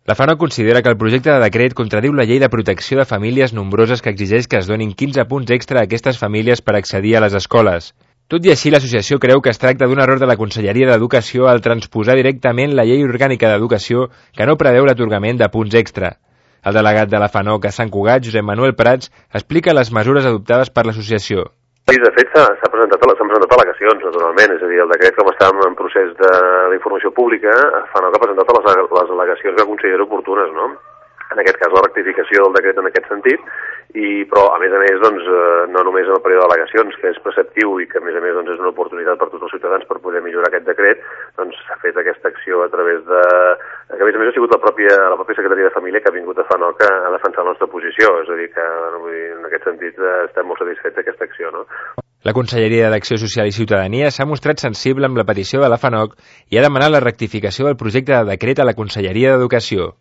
La FANOC considera que el projecte de decret contradiu la llei de protecció de famílies nombroses que exigeix que es donin 15 punts extra a aquestes famílies per accedir a les escoles. Tot i així, l'associació creu que es tracta d'un error de la Conselleria d'Educació al transposar directament la Llei Orgànica d'Educació que no preveu l'atorgament de punts extra. El delegat de la FANOC a Sant Cugat, Josep Manuel Prats, explica les mesures adoptades per l'associació. Sí, de fet, s'han presentat al·legacions, naturalment, és a dir, el decret, com està en procés d'informació pública, FANOC ha presentat les al·legacions que considera oportunes, no? En aquest cas, la rectificació del decret en aquest sentit, però, a més, doncs, no només en el període d'al·legacions, que és preceptiu i que, a més, doncs, és una oportunitat per tots els ciutadans per poder millorar aquest decret, doncs s'ha fet aquesta acció a través de... que, a més, ha sigut la pròpia Secretaria de Família que ha vingut a FANOC a defensar la nostra posició, és a dir, que en aquest sentit estem molt satisfets d'aquesta acció, no? La Conselleria d'Acció Social i Ciutadania s'ha mostrat sensible amb la petició de la FANOC i ha demanat la rectificació del projecte de decret a la Conselleria d'Educació.